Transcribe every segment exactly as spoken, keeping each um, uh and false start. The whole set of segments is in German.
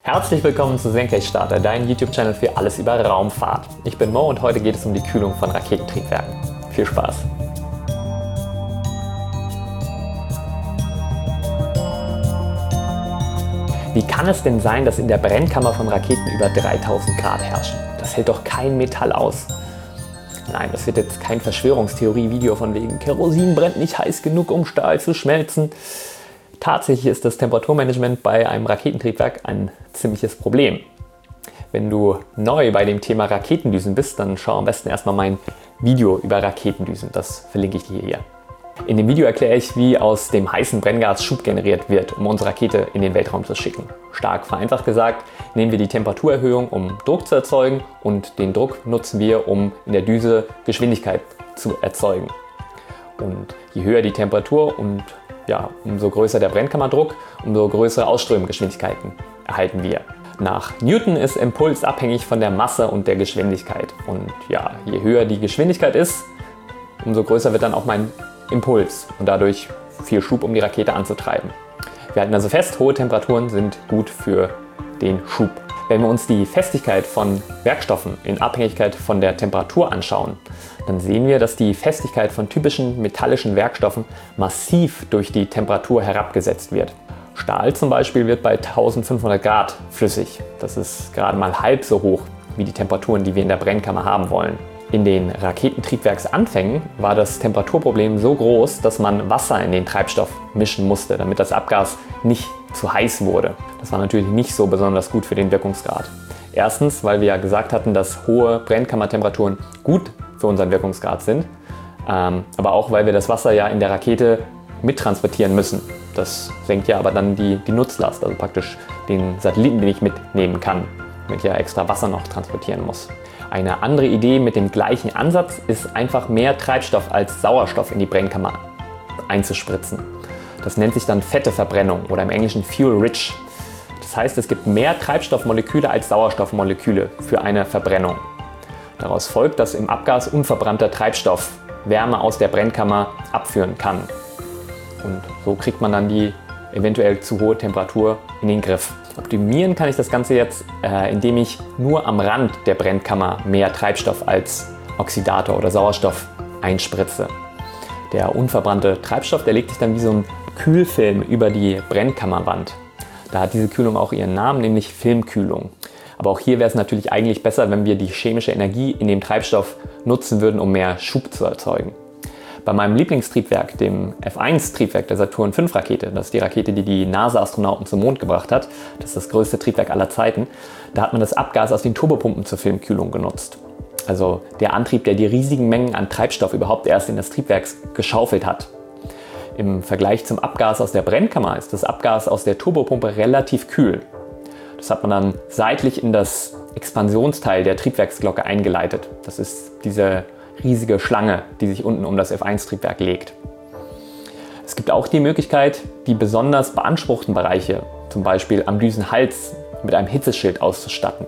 Herzlich willkommen zu Senkrechtstarter, dein YouTube-Channel für alles über Raumfahrt. Ich bin Mo und heute geht es um die Kühlung von Raketentriebwerken. Viel Spaß! Wie kann es denn sein, dass in der Brennkammer von Raketen über dreitausend Grad herrschen? Das hält doch kein Metall aus. Nein, das wird jetzt kein Verschwörungstheorie-Video von wegen Kerosin brennt nicht heiß genug, um Stahl zu schmelzen. Tatsächlich ist das Temperaturmanagement bei einem Raketentriebwerk ein ziemliches Problem. Wenn du neu bei dem Thema Raketendüsen bist, dann schau am besten erstmal mein Video über Raketendüsen. Das verlinke ich dir hier. In dem Video erkläre ich, wie aus dem heißen Brenngas Schub generiert wird, um unsere Rakete in den Weltraum zu schicken. Stark vereinfacht gesagt, nehmen wir die Temperaturerhöhung, um Druck zu erzeugen, und den Druck nutzen wir, um in der Düse Geschwindigkeit zu erzeugen. Und je höher die Temperatur und ja, umso größer der Brennkammerdruck, umso größere Ausströmgeschwindigkeiten erhalten wir. Nach Newton ist Impuls abhängig von der Masse und der Geschwindigkeit. Und ja, je höher die Geschwindigkeit ist, umso größer wird dann auch mein Impuls und dadurch viel Schub, um die Rakete anzutreiben. Wir halten also fest, hohe Temperaturen sind gut für den Schub. Wenn wir uns die Festigkeit von Werkstoffen in Abhängigkeit von der Temperatur anschauen, dann sehen wir, dass die Festigkeit von typischen metallischen Werkstoffen massiv durch die Temperatur herabgesetzt wird. Stahl zum Beispiel wird bei eintausendfünfhundert Grad flüssig. Das ist gerade mal halb so hoch wie die Temperaturen, die wir in der Brennkammer haben wollen. In den Raketentriebwerksanfängen war das Temperaturproblem so groß, dass man Wasser in den Treibstoff mischen musste, damit das Abgas nicht zu heiß wurde. Das war natürlich nicht so besonders gut für den Wirkungsgrad. Erstens, weil wir ja gesagt hatten, dass hohe Brennkammertemperaturen gut für unseren Wirkungsgrad sind, ähm, aber auch, weil wir das Wasser ja in der Rakete mittransportieren müssen. Das senkt ja aber dann die, die Nutzlast, also praktisch den Satelliten, den ich mitnehmen kann, damit ich ja extra Wasser noch transportieren muss. Eine andere Idee mit dem gleichen Ansatz ist einfach mehr Treibstoff als Sauerstoff in die Brennkammer einzuspritzen. Das nennt sich dann fette Verbrennung oder im Englischen Fuel Rich. Das heißt, es gibt mehr Treibstoffmoleküle als Sauerstoffmoleküle für eine Verbrennung. Daraus folgt, dass im Abgas unverbrannter Treibstoff Wärme aus der Brennkammer abführen kann. Und so kriegt man dann die eventuell zu hohe Temperatur in den Griff. Optimieren kann ich das Ganze jetzt, äh, indem ich nur am Rand der Brennkammer mehr Treibstoff als Oxidator oder Sauerstoff einspritze. Der unverbrannte Treibstoff, der legt sich dann wie so ein Kühlfilm über die Brennkammerwand. Da hat diese Kühlung auch ihren Namen, nämlich Filmkühlung. Aber auch hier wäre es natürlich eigentlich besser, wenn wir die chemische Energie in dem Treibstoff nutzen würden, um mehr Schub zu erzeugen. Bei meinem Lieblingstriebwerk, dem F eins Triebwerk der Saturn fünf Rakete, das ist die Rakete, die die NASA-Astronauten zum Mond gebracht hat, das ist das größte Triebwerk aller Zeiten, da hat man das Abgas aus den Turbopumpen zur Filmkühlung genutzt. Also der Antrieb, der die riesigen Mengen an Treibstoff überhaupt erst in das Triebwerk geschaufelt hat. Im Vergleich zum Abgas aus der Brennkammer ist das Abgas aus der Turbopumpe relativ kühl. Das hat man dann seitlich in das Expansionsteil der Triebwerksglocke eingeleitet. Das ist diese riesige Schlange, die sich unten um das F eins Triebwerk legt. Es gibt auch die Möglichkeit, die besonders beanspruchten Bereiche, zum Beispiel am Düsenhals, mit einem Hitzeschild auszustatten.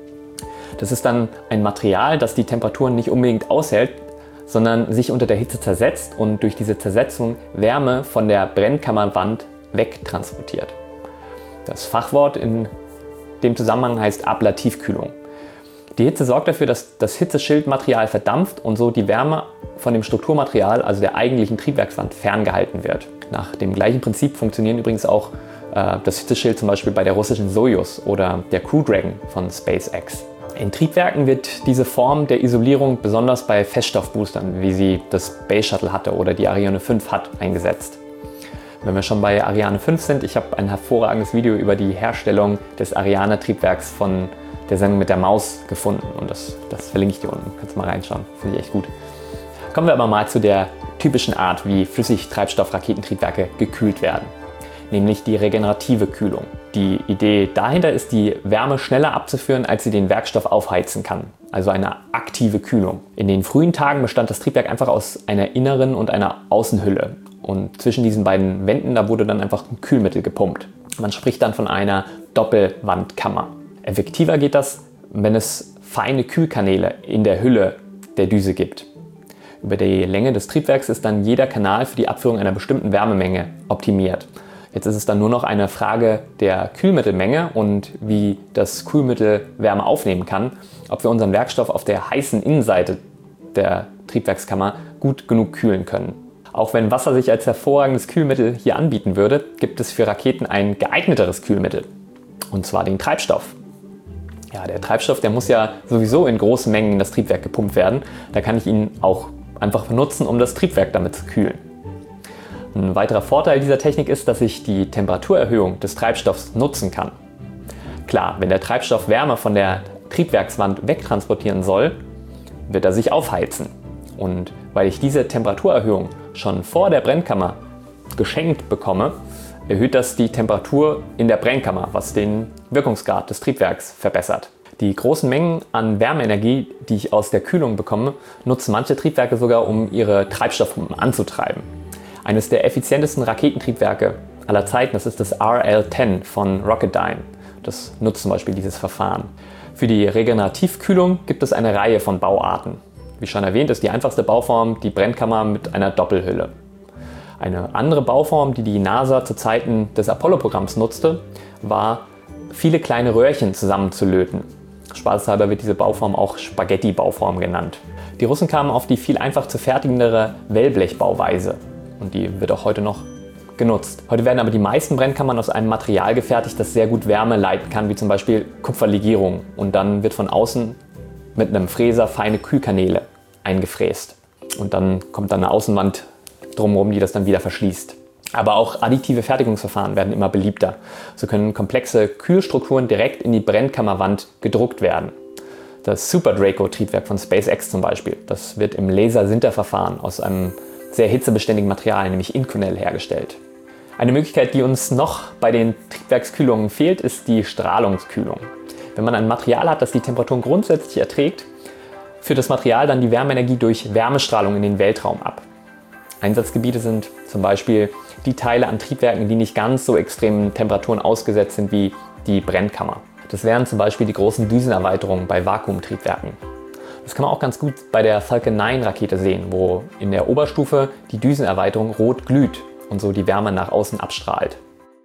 Das ist dann ein Material, das die Temperaturen nicht unbedingt aushält, sondern sich unter der Hitze zersetzt und durch diese Zersetzung Wärme von der Brennkammerwand wegtransportiert. Das Fachwort in dem Zusammenhang heißt Ablativkühlung. Die Hitze sorgt dafür, dass das Hitzeschildmaterial verdampft und so die Wärme von dem Strukturmaterial, also der eigentlichen Triebwerkswand, ferngehalten wird. Nach dem gleichen Prinzip funktionieren übrigens auch äh, das Hitzeschild zum Beispiel bei der russischen Soyuz oder der Crew Dragon von SpaceX. In Triebwerken wird diese Form der Isolierung besonders bei Feststoffboostern, wie sie das Space Shuttle hatte oder die Ariane fünf hat, eingesetzt. Wenn wir schon bei Ariane fünf sind, ich habe ein hervorragendes Video über die Herstellung des Ariane-Triebwerks von der Sendung mit der Maus gefunden und das, das verlinke ich dir unten. Kannst du mal reinschauen, finde ich echt gut. Kommen wir aber mal zu der typischen Art, wie Flüssigtreibstoff-Raketentriebwerke gekühlt werden, nämlich die regenerative Kühlung. Die Idee dahinter ist, die Wärme schneller abzuführen, als sie den Werkstoff aufheizen kann, also eine aktive Kühlung. In den frühen Tagen bestand das Triebwerk einfach aus einer inneren und einer Außenhülle und zwischen diesen beiden Wänden, da wurde dann einfach ein Kühlmittel gepumpt. Man spricht dann von einer Doppelwandkammer. Effektiver geht das, wenn es feine Kühlkanäle in der Hülle der Düse gibt. Über die Länge des Triebwerks ist dann jeder Kanal für die Abführung einer bestimmten Wärmemenge optimiert. Jetzt ist es dann nur noch eine Frage der Kühlmittelmenge und wie das Kühlmittel Wärme aufnehmen kann, ob wir unseren Werkstoff auf der heißen Innenseite der Triebwerkskammer gut genug kühlen können. Auch wenn Wasser sich als hervorragendes Kühlmittel hier anbieten würde, gibt es für Raketen ein geeigneteres Kühlmittel, und zwar den Treibstoff. Ja, der Treibstoff, der muss ja sowieso in großen Mengen in das Triebwerk gepumpt werden. Da kann ich ihn auch einfach benutzen, um das Triebwerk damit zu kühlen. Ein weiterer Vorteil dieser Technik ist, dass ich die Temperaturerhöhung des Treibstoffs nutzen kann. Klar, wenn der Treibstoff Wärme von der Triebwerkswand wegtransportieren soll, wird er sich aufheizen. Und weil ich diese Temperaturerhöhung schon vor der Brennkammer geschenkt bekomme, erhöht das die Temperatur in der Brennkammer, was den Wirkungsgrad des Triebwerks verbessert. Die großen Mengen an Wärmeenergie, die ich aus der Kühlung bekomme, nutzen manche Triebwerke sogar, um ihre Treibstoffpumpen anzutreiben. Eines der effizientesten Raketentriebwerke aller Zeiten, das ist das R L zehn von Rocketdyne. Das nutzt zum Beispiel dieses Verfahren. Für die Regenerativkühlung gibt es eine Reihe von Bauarten. Wie schon erwähnt, ist die einfachste Bauform die Brennkammer mit einer Doppelhülle. Eine andere Bauform, die die NASA zu Zeiten des Apollo-Programms nutzte, war, viele kleine Röhrchen zusammenzulöten. Spaßeshalber wird diese Bauform auch Spaghetti-Bauform genannt. Die Russen kamen auf die viel einfach zu fertigendere Wellblechbauweise und die wird auch heute noch genutzt. Heute werden aber die meisten Brennkammern aus einem Material gefertigt, das sehr gut Wärme leiten kann, wie zum Beispiel Kupferlegierung, und dann wird von außen mit einem Fräser feine Kühlkanäle eingefräst und dann kommt dann eine Außenwand drumherum, die das dann wieder verschließt. Aber auch additive Fertigungsverfahren werden immer beliebter. So können komplexe Kühlstrukturen direkt in die Brennkammerwand gedruckt werden. Das Super Draco-Triebwerk von SpaceX zum Beispiel, das wird im Laser-Sinterverfahren aus einem sehr hitzebeständigen Material, nämlich Inconel, hergestellt. Eine Möglichkeit, die uns noch bei den Triebwerkskühlungen fehlt, ist die Strahlungskühlung. Wenn man ein Material hat, das die Temperaturen grundsätzlich erträgt, führt das Material dann die Wärmeenergie durch Wärmestrahlung in den Weltraum ab. Einsatzgebiete sind zum Beispiel die Teile an Triebwerken, die nicht ganz so extremen Temperaturen ausgesetzt sind wie die Brennkammer. Das wären zum Beispiel die großen Düsenerweiterungen bei Vakuumtriebwerken. Das kann man auch ganz gut bei der Falcon neun Rakete sehen, wo in der Oberstufe die Düsenerweiterung rot glüht und so die Wärme nach außen abstrahlt.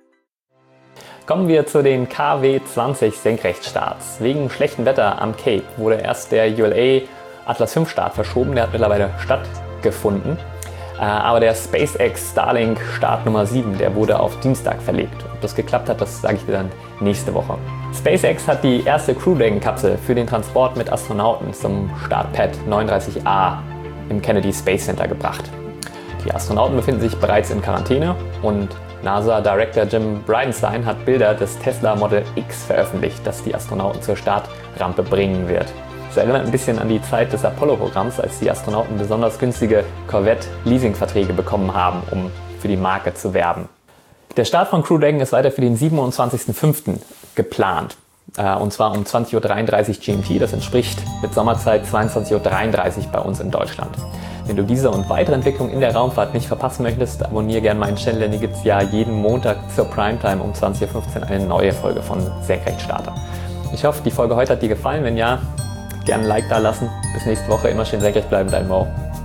Kommen wir zu den K W zwanzig Senkrechtstarts. Wegen schlechtem Wetter am Cape wurde erst der U L A Atlas fünf Start verschoben, der hat mittlerweile stattgefunden. Aber der SpaceX Starlink Start Nummer sieben, der wurde auf Dienstag verlegt. Ob das geklappt hat, das sage ich dir dann nächste Woche. SpaceX hat die erste Crew Dragon Kapsel für den Transport mit Astronauten zum Startpad neununddreißig A im Kennedy Space Center gebracht. Die Astronauten befinden sich bereits in Quarantäne und NASA Director Jim Bridenstine hat Bilder des Tesla Model X veröffentlicht, das die Astronauten zur Startrampe bringen wird. Das erinnert ein bisschen an die Zeit des Apollo-Programms, als die Astronauten besonders günstige Corvette-Leasing-Verträge bekommen haben, um für die Marke zu werben. Der Start von Crew Dragon ist weiter für den siebenundzwanzigsten fünften geplant. Und zwar um zwanzig Uhr dreiunddreißig G M T, das entspricht mit Sommerzeit zweiundzwanzig Uhr dreiunddreißig bei uns in Deutschland. Wenn du diese und weitere Entwicklungen in der Raumfahrt nicht verpassen möchtest, abonniere gerne meinen Channel, denn hier gibt es ja jeden Montag zur Primetime um zwanzig Uhr fünfzehn eine neue Folge von Senkrechtstarter. Ich hoffe, die Folge heute hat dir gefallen. Wenn ja, gerne ein Like da lassen. Bis nächste Woche, immer schön senkrecht bleiben, dein Mo.